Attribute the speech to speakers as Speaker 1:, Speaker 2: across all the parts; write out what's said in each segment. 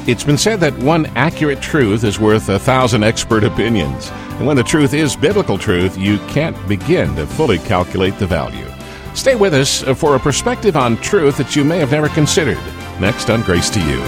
Speaker 1: It's been said that one accurate truth is worth 1,000 expert opinions. And when the truth is biblical truth, you can't begin to fully calculate the value. Stay with us for a perspective on truth that you may have never considered. Next on Grace to You.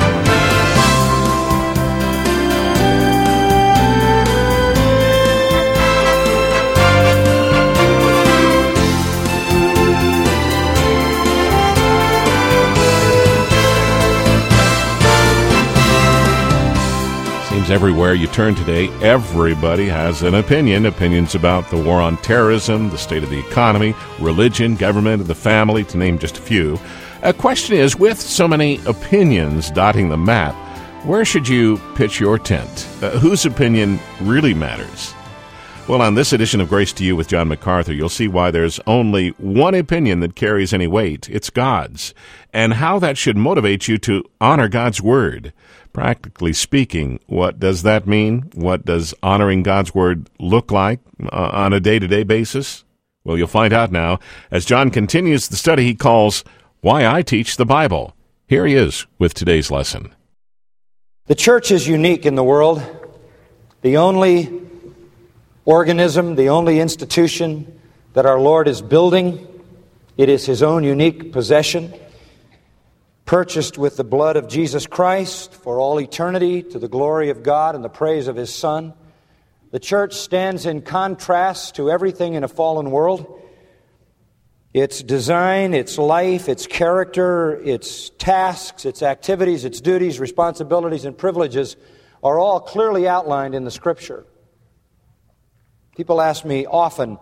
Speaker 1: Everywhere you turn today, everybody has an opinion. Opinions about the war on terrorism, the state of the economy, religion, government, and the family, to name just a few. A question is, with so many opinions dotting the map, where should you pitch your tent? Whose opinion really matters? Well, on this edition of Grace to You with John MacArthur, you'll see why there's only one opinion that carries any weight. It's God's, and how that should motivate you to honor God's Word. Practically speaking, what does that mean? What does honoring God's Word look like on a day-to-day basis? Well, you'll find out now as John continues the study he calls Why I Teach the Bible. Here he is with today's lesson.
Speaker 2: The church is unique in the world. The only organism, the only institution that our Lord is building. It is His own unique possession, purchased with the blood of Jesus Christ for all eternity to the glory of God and the praise of His Son. The church stands in contrast to everything in a fallen world. Its design, its life, its character, its tasks, its activities, its duties, responsibilities, and privileges are all clearly outlined in the Scripture. People ask me often,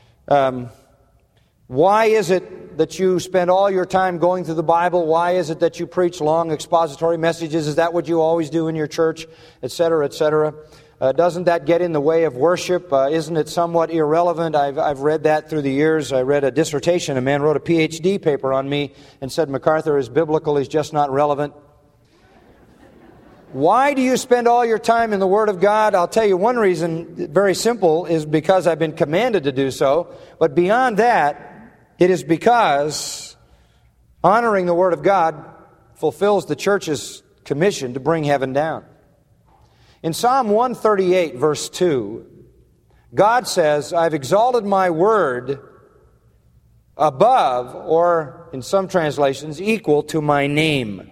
Speaker 2: why is it that you spend all your time going through the Bible? Why is it that you preach long expository messages? Is that what you always do in your church? Etc., etc. Doesn't that get in the way of worship? Isn't it somewhat irrelevant? I've read that through the years. I read a dissertation. A man wrote a PhD paper on me and said, MacArthur is biblical, he's just not relevant. Why do you spend all your time in the Word of God? I'll tell you one reason, very simple, is because I've been commanded to do so. But beyond that, it is because honoring the Word of God fulfills the church's commission to bring heaven down. In Psalm 138, verse 2, God says, I've exalted my Word above, or in some translations, equal to my name.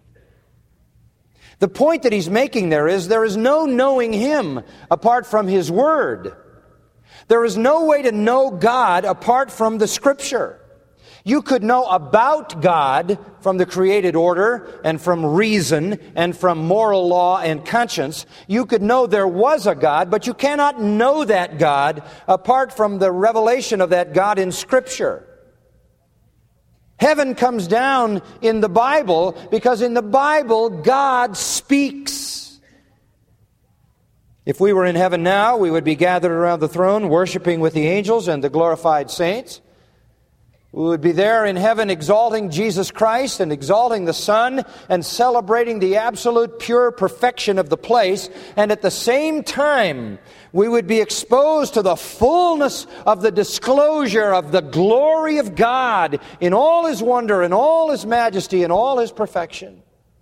Speaker 2: The point that he's making there is no knowing Him apart from His Word. There is no way to know God apart from the Scripture. You could know about God from the created order and from reason and from moral law and conscience. You could know there was a God, but you cannot know that God apart from the revelation of that God in Scripture. Heaven comes down in the Bible because in the Bible God speaks. If we were in heaven now, we would be gathered around the throne, worshiping with the angels and the glorified saints. We would be there in heaven exalting Jesus Christ and exalting the Son and celebrating the absolute pure perfection of the place. And at the same time, we would be exposed to the fullness of the disclosure of the glory of God in all His wonder and all His majesty and all His perfection.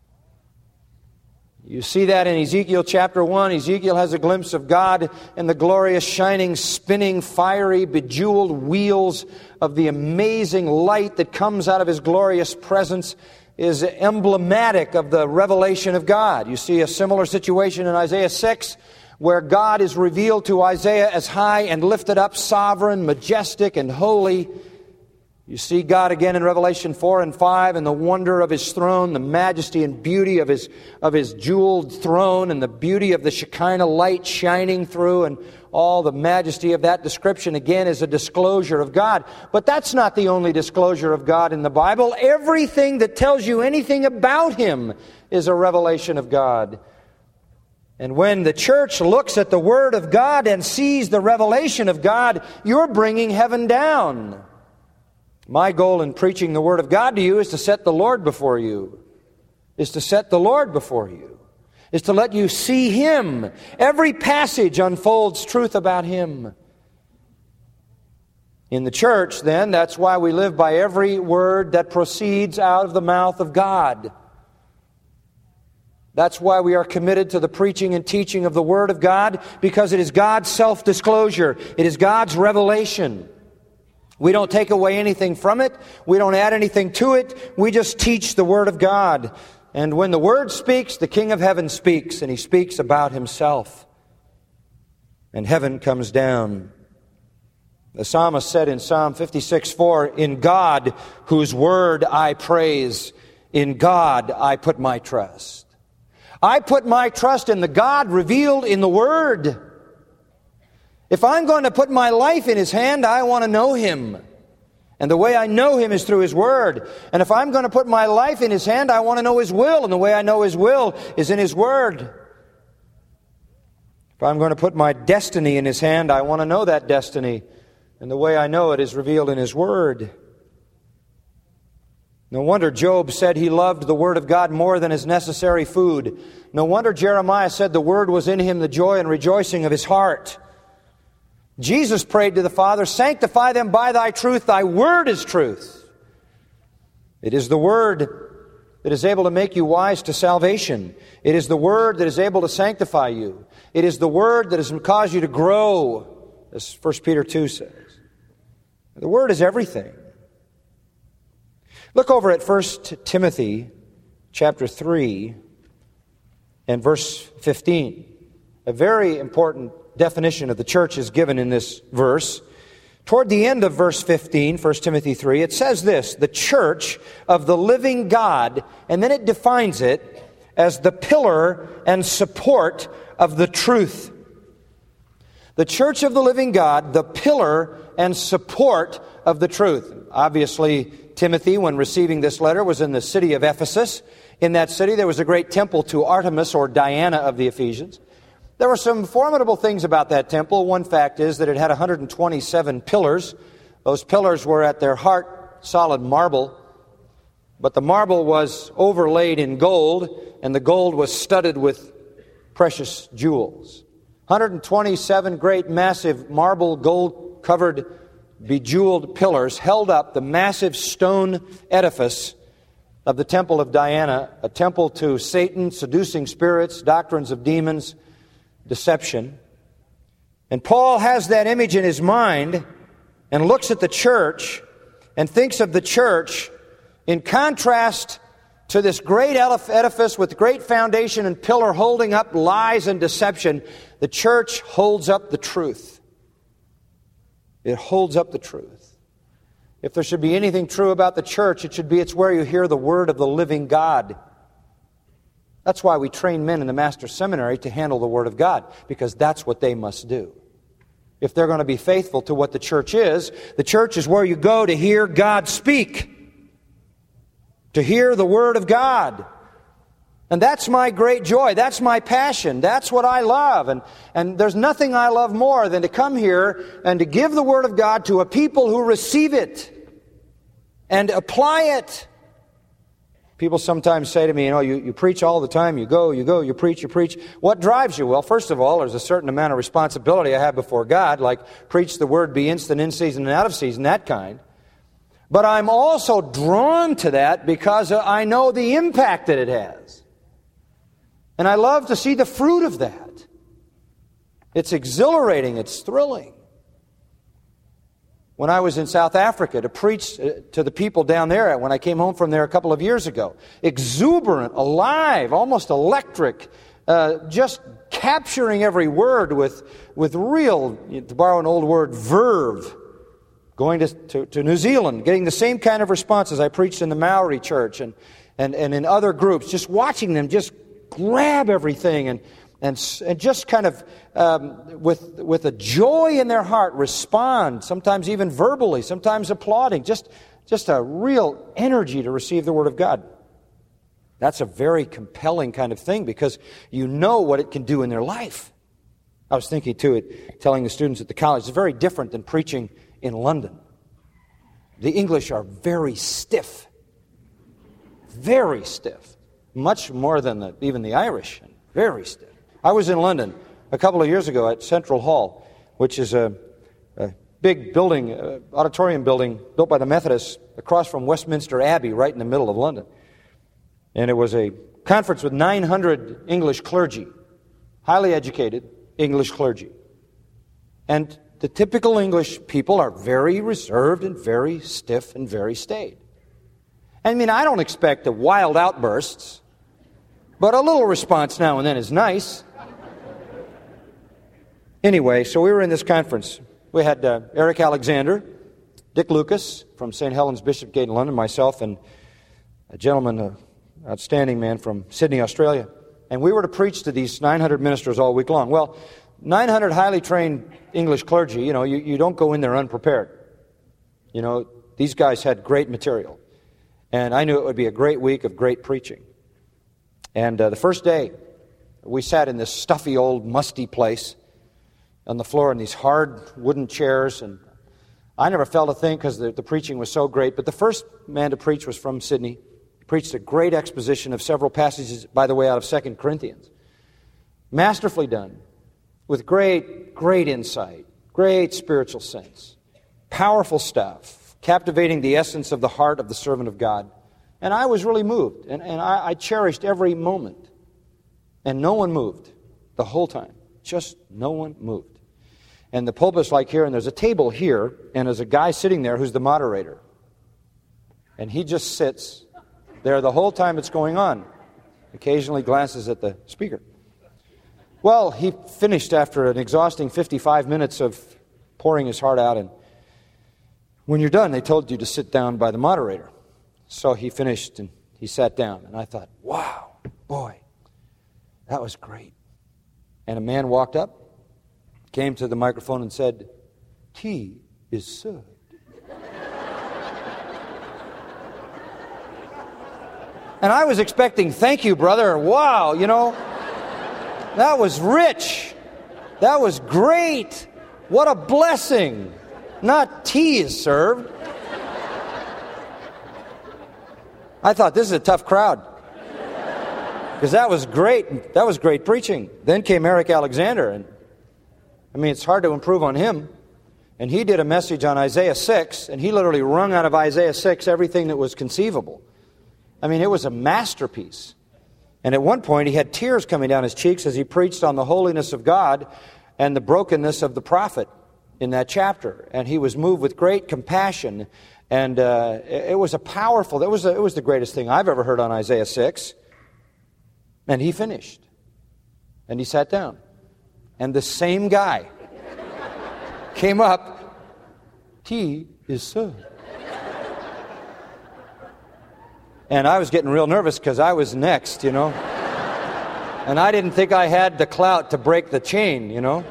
Speaker 2: You see that in Ezekiel chapter 1. Ezekiel has a glimpse of God and the glorious, shining, spinning, fiery, bejeweled wheels of the amazing light that comes out of His glorious presence is emblematic of the revelation of God. You see a similar situation in Isaiah 6, where God is revealed to Isaiah as high and lifted up, sovereign, majestic, and holy. You see God again in Revelation 4 and 5 and the wonder of His throne, the majesty and beauty of His jeweled throne and the beauty of the Shekinah light shining through, and all the majesty of that description again is a disclosure of God. But that's not the only disclosure of God in the Bible. Everything that tells you anything about Him is a revelation of God. And when the church looks at the Word of God and sees the revelation of God, you're bringing heaven down. My goal in preaching the Word of God to you is to set the Lord before you. Is to set the Lord before you. Is to let you see Him. Every passage unfolds truth about Him. In the church, then, that's why we live by every word that proceeds out of the mouth of God. That's why we are committed to the preaching and teaching of the Word of God, because it is God's self-disclosure. It is God's revelation. We don't take away anything from it. We don't add anything to it. We just teach the Word of God. And when the Word speaks, the King of Heaven speaks, and He speaks about Himself. And heaven comes down. The psalmist said in Psalm 56:4, "In God, whose word I praise, in God I put my trust." I put my trust in the God revealed in the Word. If I'm going to put my life in His hand, I want to know Him. And the way I know Him is through His Word. And if I'm going to put my life in His hand, I want to know His will. And the way I know His will is in His Word. If I'm going to put my destiny in His hand, I want to know that destiny. And the way I know it is revealed in His Word. No wonder Job said he loved the Word of God more than his necessary food. No wonder Jeremiah said the Word was in him the joy and rejoicing of his heart. Jesus prayed to the Father, "Sanctify them by Thy truth. Thy Word is truth." It is the Word that is able to make you wise to salvation. It is the Word that is able to sanctify you. It is the Word that has caused you to grow, as 1 Peter 2 says. The Word is everything. Look over at 1 Timothy chapter 3 and verse 15. A very important definition of the church is given in this verse. Toward the end of verse 15, 1 Timothy 3, it says this: "The church of the living God," and then it defines it as the pillar and support of the truth. The church of the living God, the pillar and support of the truth. Obviously, Timothy, when receiving this letter, was in the city of Ephesus. In that city, there was a great temple to Artemis, or Diana of the Ephesians. There were some formidable things about that temple. One fact is that it had 127 pillars. Those pillars were at their heart solid marble, but the marble was overlaid in gold, and the gold was studded with precious jewels. 127 great, massive, marble, gold-covered, bejeweled pillars held up the massive stone edifice of the temple of Diana, a temple to Satan, seducing spirits, doctrines of demons, deception. And Paul has that image in his mind and looks at the church and thinks of the church in contrast to this great edifice with great foundation and pillar holding up lies and deception. The church holds up the truth. It holds up the truth. If there should be anything true about the church, it should be it's where you hear the word of the living God. That's why we train men in the Master's Seminary to handle the Word of God, because that's what they must do. If they're going to be faithful to what the church is where you go to hear God speak, to hear the Word of God. And that's my great joy. That's my passion. That's what I love. And there's nothing I love more than to come here and to give the Word of God to a people who receive it and apply it. People sometimes say to me, you preach all the time, you go, you preach. What drives you? Well, first of all, there's a certain amount of responsibility I have before God, like preach the word, be instant in season and out of season, that kind. But I'm also drawn to that because I know the impact that it has. And I love to see the fruit of that. It's exhilarating, it's thrilling. When I was in South Africa to preach to the people down there, when I came home from there a couple of years ago, exuberant, alive, almost electric, just capturing every word with real, to borrow an old word, verve. Going to New Zealand, getting the same kind of response as I preached in the Maori church and in other groups, just watching them just grab everything and just kind of with a joy in their heart respond, sometimes even verbally, sometimes applauding, just a real energy to receive the Word of God. That's a very compelling kind of thing because you know what it can do in their life. I was thinking too, telling the students at the college, it's very different than preaching in London. The English are very stiff, much more than even the Irish, very stiff. I was in London a couple of years ago at Central Hall, which is a big building, auditorium building built by the Methodists across from Westminster Abbey, right in the middle of London. And it was a conference with 900 English clergy, highly educated English clergy. And the typical English people are very reserved and very stiff and very staid. I mean, I don't expect the wild outbursts, but a little response now and then is nice. Anyway, so we were in this conference. We had Eric Alexander, Dick Lucas from St. Helens Bishopsgate in London, myself, and a gentleman, an outstanding man from Sydney, Australia. And we were to preach to these 900 ministers all week long. Well, 900 highly trained English clergy, you don't go in there unprepared. These guys had great material. And I knew it would be a great week of great preaching. And the first day, we sat in this stuffy old musty place on the floor in these hard wooden chairs. And I never felt a thing because the preaching was so great. But the first man to preach was from Sydney. He preached a great exposition of several passages, by the way, out of 2 Corinthians. Masterfully done, with great, great insight, great spiritual sense. Powerful stuff, captivating the essence of the heart of the servant of God. And I was really moved, and I cherished every moment. And no one moved the whole time. Just no one moved. And the pulpit's like here, and there's a table here, and there's a guy sitting there who's the moderator. And he just sits there the whole time it's going on. Occasionally glances at the speaker. Well, he finished after an exhausting 55 minutes of pouring his heart out, and when you're done, they told you to sit down by the moderator. So he finished and he sat down, and I thought, wow, boy, that was great. And a man walked up, came to the microphone and said, "Tea is served." And I was expecting, "Thank you, brother. Wow, that was rich. That was great. What a blessing." Not "tea is served." I thought, this is a tough crowd. Because that was great. That was great preaching. Then came Eric Alexander. And it's hard to improve on him. And he did a message on Isaiah 6, and he literally wrung out of Isaiah 6 everything that was conceivable. It was a masterpiece. And at one point, he had tears coming down his cheeks as he preached on the holiness of God and the brokenness of the prophet in that chapter. And he was moved with great compassion. And it was it was the greatest thing I've ever heard on Isaiah 6. And he finished. And he sat down. And the same guy came up, "Tea is served." And I was getting real nervous because I was next, And I didn't think I had the clout to break the chain,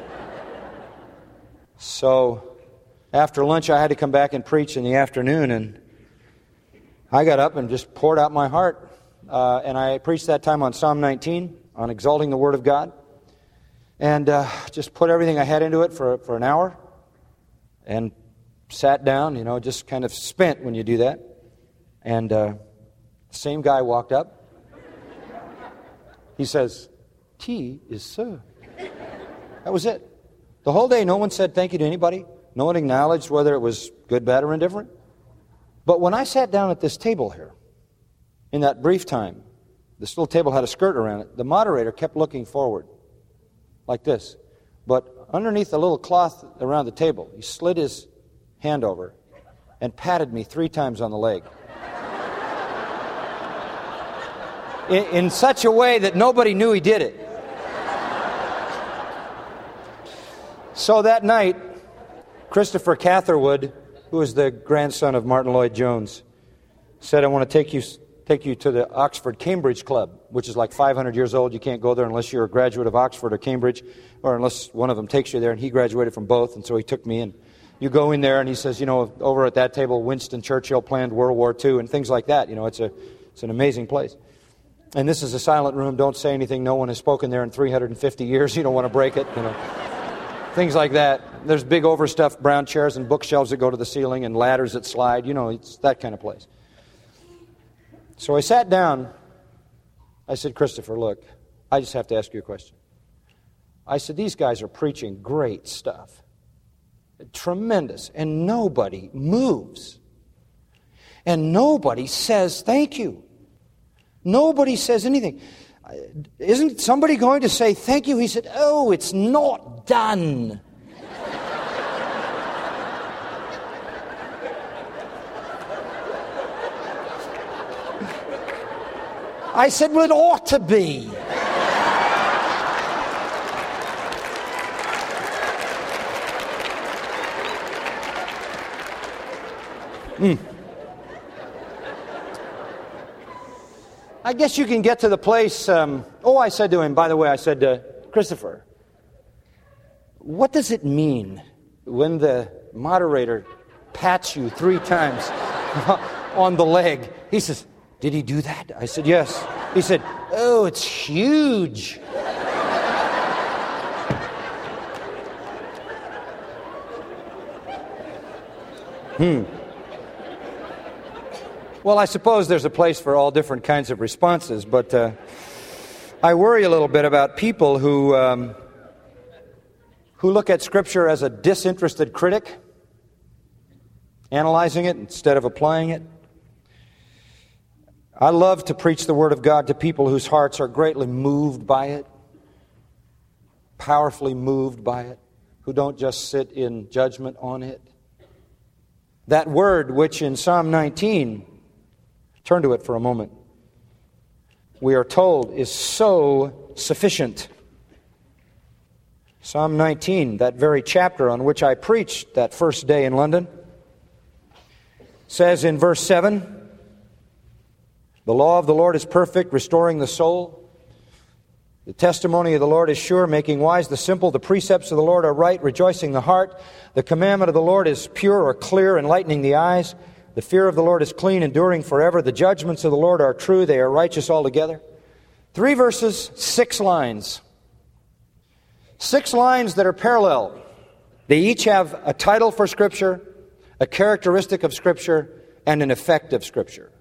Speaker 2: So after lunch, I had to come back and preach in the afternoon, and I got up and just poured out my heart. And I preached that time on Psalm 19, on exalting the Word of God, and just put everything I had into it for an hour, and sat down, just kind of spent when you do that. And the same guy walked up. He says, "Tea is served." That was it. The whole day, no one said thank you to anybody. No one acknowledged whether it was good, bad, or indifferent. But when I sat down at this table here, in that brief time, this little table had a skirt around it. The moderator kept looking forward, like this. But underneath the little cloth around the table, he slid his hand over and patted me 3 times on the leg. In such a way that nobody knew he did it. So that night, Christopher Catherwood, who is the grandson of Martin Lloyd-Jones, said, "I want to take you to the Oxford-Cambridge Club," which is like 500 years old. You can't go there unless you're a graduate of Oxford or Cambridge, or unless one of them takes you there, and he graduated from both, and so he took me in. You go in there, and he says, over at that table, Winston Churchill planned World War II, and things like that. It's an amazing place. And this is a silent room. Don't say anything. No one has spoken there in 350 years. You don't want to break it, Things like that. There's big overstuffed brown chairs and bookshelves that go to the ceiling and ladders that slide. It's that kind of place. So I sat down. I said, "Christopher, look, I just have to ask you a question." I said, "These guys are preaching great stuff. Tremendous. And nobody moves. And nobody says thank you. Nobody says anything. Isn't somebody going to say thank you? He said, oh, it's not done. I said, well, it ought to be. I guess you can get to the place, I said to him, by the way, I said, Christopher, what does it mean when the moderator pats you 3 times on the leg? He says, did he do that? I said, yes. He said, oh, it's huge. Well, I suppose there's a place for all different kinds of responses, but I worry a little bit about people who look at Scripture as a disinterested critic, analyzing it instead of applying it. I love to preach the Word of God to people whose hearts are greatly moved by it, powerfully moved by it, who don't just sit in judgment on it. That word which in Psalm 19, turn to it for a moment, we are told is so sufficient. Psalm 19, that very chapter on which I preached that first day in London, says in verse 7, the law of the Lord is perfect, restoring the soul. The testimony of the Lord is sure, making wise the simple. The precepts of the Lord are right, rejoicing the heart. The commandment of the Lord is pure or clear, enlightening the eyes. The fear of the Lord is clean, enduring forever. The judgments of the Lord are true, they are righteous altogether. 3 verses, 6 lines. 6 lines that are parallel. They each have a title for Scripture, a characteristic of Scripture, and an effect of Scripture.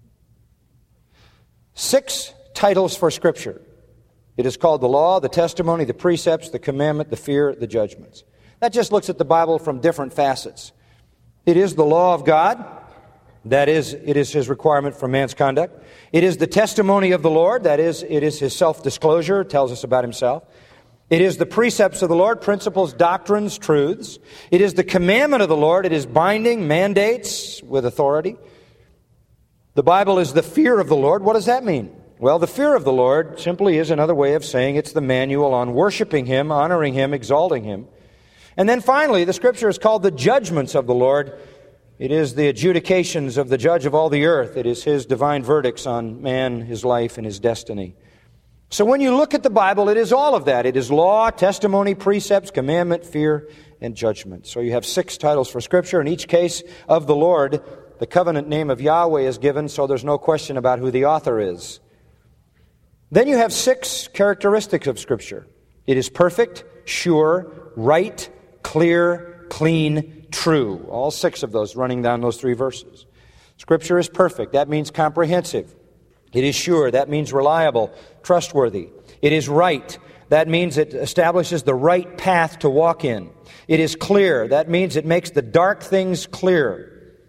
Speaker 2: 6 titles for Scripture. It is called the law, the testimony, the precepts, the commandment, the fear, the judgments. That just looks at the Bible from different facets. It is the law of God. That is, it is His requirement for man's conduct. It is the testimony of the Lord. That is, it is His self-disclosure, tells us about Himself. It is the precepts of the Lord, principles, doctrines, truths. It is the commandment of the Lord. It is binding, mandates with authority. The Bible is the fear of the Lord. What does that mean? Well, the fear of the Lord simply is another way of saying it's the manual on worshiping Him, honoring Him, exalting Him. And then finally, the Scripture is called the judgments of the Lord. It is the adjudications of the judge of all the earth. It is His divine verdicts on man, his life, and his destiny. So when you look at the Bible, it is all of that. It is law, testimony, precepts, commandment, fear, and judgment. So you have 6 titles for Scripture. In each case of the Lord, the covenant name of Yahweh is given, so there's no question about who the author is. Then you have 6 characteristics of Scripture. It is perfect, sure, right, clear, clean, true. All 6 of those running down those 3 verses. Scripture is perfect. That means comprehensive. It is sure. That means reliable, trustworthy. It is right. That means it establishes the right path to walk in. It is clear. That means it makes the dark things clear.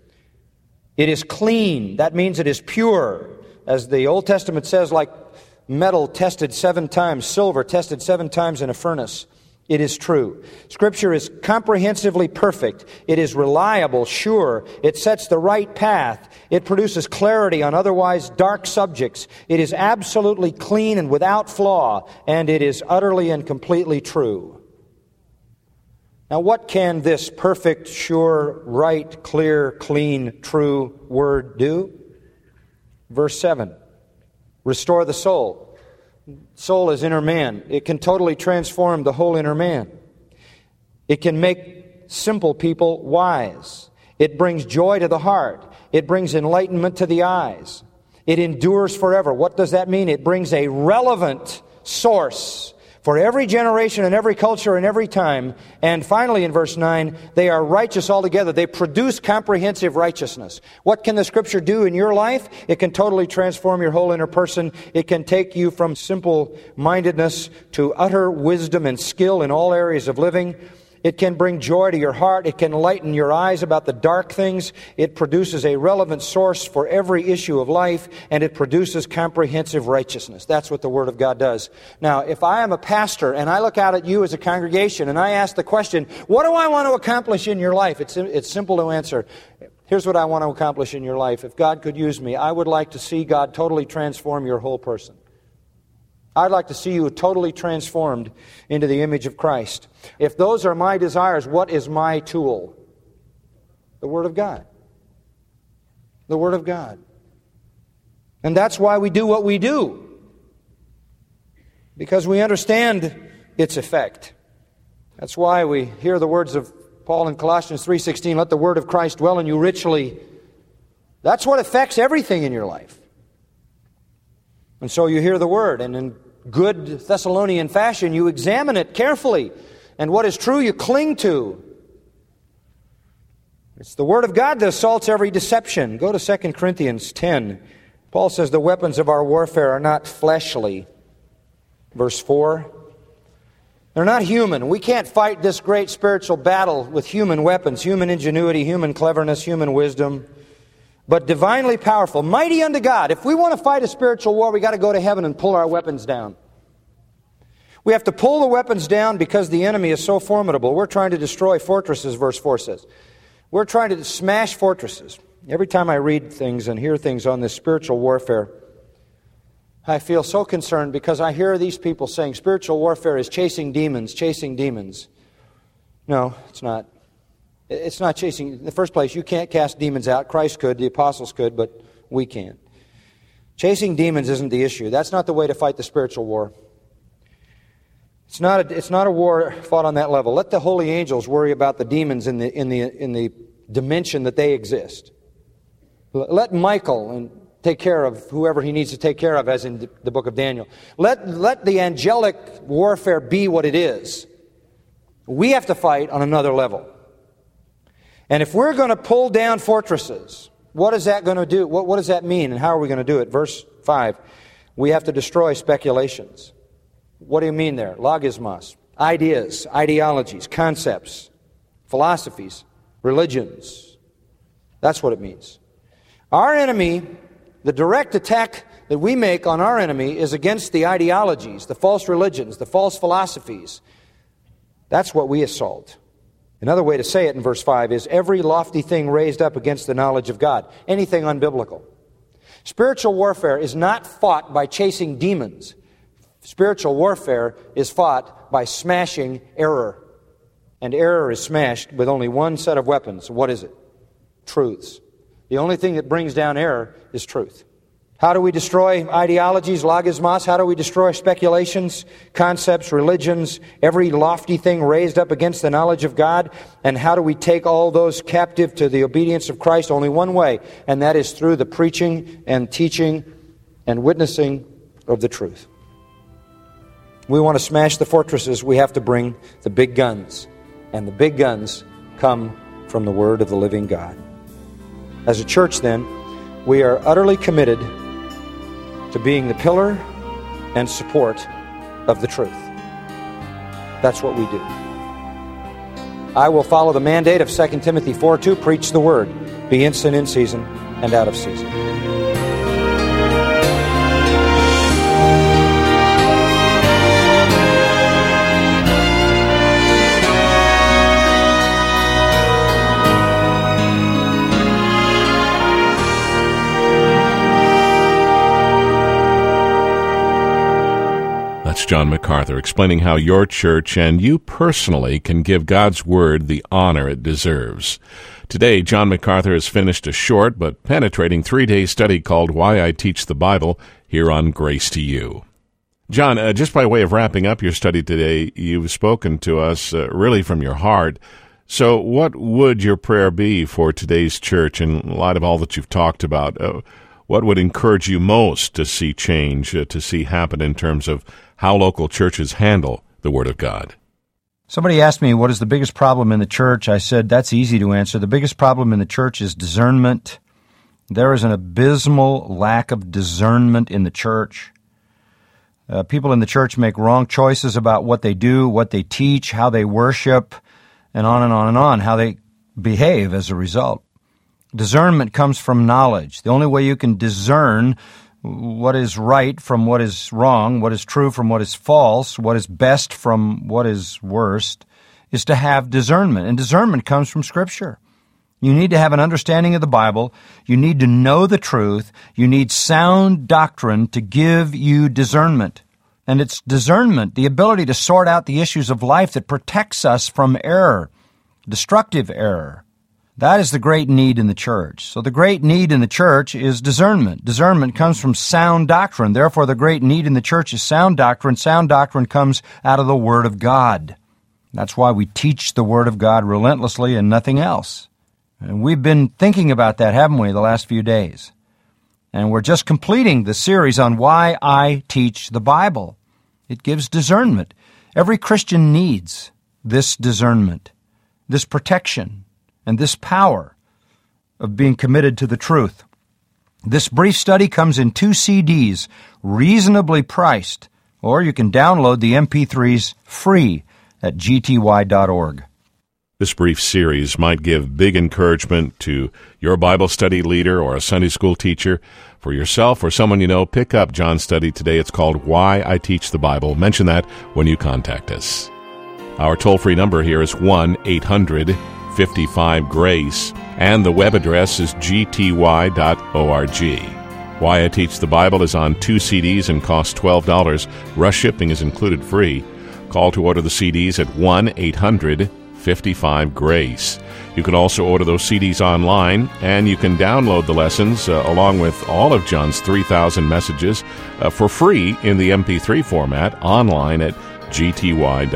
Speaker 2: It is clean. That means it is pure. As the Old Testament says, like metal tested 7 times, silver tested 7 times in a furnace. It is true. Scripture is comprehensively perfect. It is reliable, sure. It sets the right path. It produces clarity on otherwise dark subjects. It is absolutely clean and without flaw, and it is utterly and completely true. Now, what can this perfect, sure, right, clear, clean, true word do? Verse 7. Restore the soul. Soul is inner man. It can totally transform the whole inner man. It can make simple people wise. It brings joy to the heart. It brings enlightenment to the eyes. It endures forever. What does that mean? It brings a relevant source for every generation and every culture and every time. And finally, in verse 9, they are righteous altogether. They produce comprehensive righteousness. What can the Scripture do in your life? It can totally transform your whole inner person. It can take you from simple-mindedness to utter wisdom and skill in all areas of living. It can bring joy to your heart. It can lighten your eyes about the dark things. It produces a relevant source for every issue of life, and it produces comprehensive righteousness. That's what the Word of God does. Now, if I am a pastor and I look out at you as a congregation and I ask the question, what do I want to accomplish in your life? It's simple to answer. Here's what I want to accomplish in your life. If God could use me, I would like to see God totally transform your whole person. I'd like to see you totally transformed into the image of Christ. If those are my desires, what is my tool? The Word of God. The Word of God. And that's why we do what we do. Because we understand its effect. That's why we hear the words of Paul in Colossians 3:16, let the Word of Christ dwell in you richly. That's what affects everything in your life. And so you hear the Word, and in good Thessalonian fashion, you examine it carefully. And what is true, you cling to. It's the Word of God that assaults every deception. Go to 2 Corinthians 10. Paul says the weapons of our warfare are not fleshly. Verse 4. They're not human. We can't fight this great spiritual battle with human weapons, human ingenuity, human cleverness, human wisdom, but divinely powerful, mighty unto God. If we want to fight a spiritual war, we got to go to heaven and pull our weapons down. We have to pull the weapons down because the enemy is so formidable. We're trying to destroy fortresses, verse 4 says. We're trying to smash fortresses. Every time I read things and hear things on this spiritual warfare, I feel so concerned because I hear these people saying spiritual warfare is chasing demons, chasing demons. No, it's not. It's not chasing. In the first place, you can't cast demons out. Christ could, the apostles could, but we can't. Chasing demons isn't the issue. That's not the way to fight the spiritual war. It's not a war fought on that level. Let the holy angels worry about the demons in the dimension that they exist. Let Michael take care of whoever he needs to take care of, as in the book of Daniel. Let the angelic warfare be what it is. We have to fight on another level. And if we're going to pull down fortresses, what is that going to do? What does that mean, and how are we going to do it? Verse 5, we have to destroy speculations. What do you mean there? Logismos, ideas, ideologies, concepts, philosophies, religions. That's what it means. Our enemy, the direct attack that we make on our enemy is against the ideologies, the false religions, the false philosophies. That's what we assault. Another way to say it in verse 5 is every lofty thing raised up against the knowledge of God. Anything unbiblical. Spiritual warfare is not fought by chasing demons. Spiritual warfare is fought by smashing error. And error is smashed with only one set of weapons. What is it? Truths. The only thing that brings down error is truth. How do we destroy ideologies, logismos? How do we destroy speculations, concepts, religions, every lofty thing raised up against the knowledge of God? And how do we take all those captive to the obedience of Christ? Only one way, and that is through the preaching and teaching and witnessing of the truth. We want to smash the fortresses, we have to bring the big guns. And the big guns come from the Word of the living God. As a church, then, we are utterly committed to being the pillar and support of the truth. That's what we do. I will follow the mandate of 2 Timothy 4:2, preach the Word, be instant in season and out of season.
Speaker 1: That's John MacArthur explaining how your church and you personally can give God's Word the honor it deserves. Today, John MacArthur has finished a short but penetrating 3-day study called Why I Teach the Bible here on Grace to You. John, just by way of wrapping up your study today, you've spoken to us really from your heart. So what would your prayer be for today's church in light of all that you've talked about? What would encourage you most to see change, to see happen in terms of how local churches handle the Word of God?
Speaker 2: Somebody asked me, what is the biggest problem in the church? I said, that's easy to answer. The biggest problem in the church is discernment. There is an abysmal lack of discernment in the church. People in the church make wrong choices about what they do, what they teach, how they worship.
Speaker 3: and on and on and on, how they behave as a result. Discernment comes from knowledge. The only way you can discern what is right from what is wrong, what is true from what is false, what is best from what is worst, is to have discernment. And discernment comes from Scripture. You need to have an understanding of the Bible. You need to know the truth. You need sound doctrine to give you discernment. And it's discernment, the ability to sort out the issues of life that protects us from error, destructive error. That is the great need in the church. So the great need in the church is discernment. Discernment comes from sound doctrine. Therefore, the great need in the church is sound doctrine. Sound doctrine comes out of the Word of God. That's why we teach the Word of God relentlessly and nothing else. And we've been thinking about that, haven't we, the last few days? And we're just completing the series on why I teach the Bible. It gives discernment. Every Christian needs this discernment, this protection, and this power of being committed to the truth. This brief study comes in 2 CDs, reasonably priced, or you can download the MP3s free at gty.org.
Speaker 1: This brief series might give big encouragement to your Bible study leader or a Sunday school teacher. For yourself or someone you know, pick up John's study today. It's called Why I Teach the Bible. Mention that when you contact us. Our toll-free number here is 1-800-55-GRACE, and the web address is gty.org. Why I Teach the Bible is on 2 CDs and costs $12. Rush shipping is included free. Call to order the CDs at 1-800-55-GRACE. You can also order those CDs online, and you can download the lessons along with all of John's 3,000 messages for free in the MP3 format online at gty.org.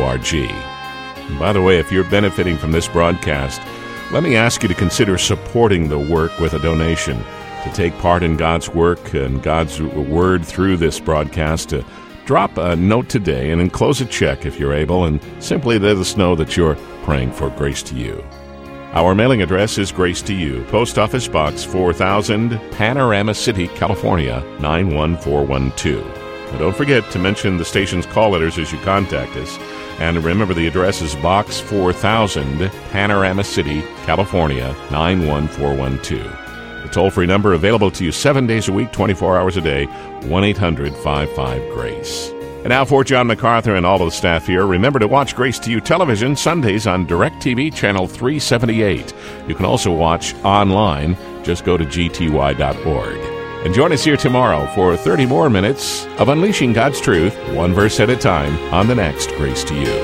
Speaker 1: By the way, if you're benefiting from this broadcast, let me ask you to consider supporting the work with a donation. To take part in God's work and God's Word through this broadcast, drop a note today and enclose a check if you're able, and simply let us know that you're praying for Grace to You. Our mailing address is Grace to You, Post Office Box 4000, Panorama City, California, 91412. And don't forget to mention the station's call letters as you contact us. And remember, the address is Box 4000, Panorama City, California, 91412. The toll-free number available to you 7 days a week, 24 hours a day, 1-800-55-GRACE. And now for John MacArthur and all of the staff here, remember to watch Grace to You television Sundays on DirecTV Channel 378. You can also watch online. Just go to gty.org. And join us here tomorrow for 30 more minutes of unleashing God's truth, one verse at a time, on the next Grace to You.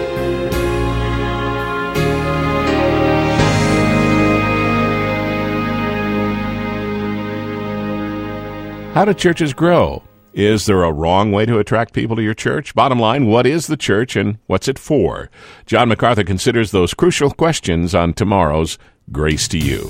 Speaker 1: How do churches grow? Is there a wrong way to attract people to your church? Bottom line, what is the church and what's it for? John MacArthur considers those crucial questions on tomorrow's Grace to You.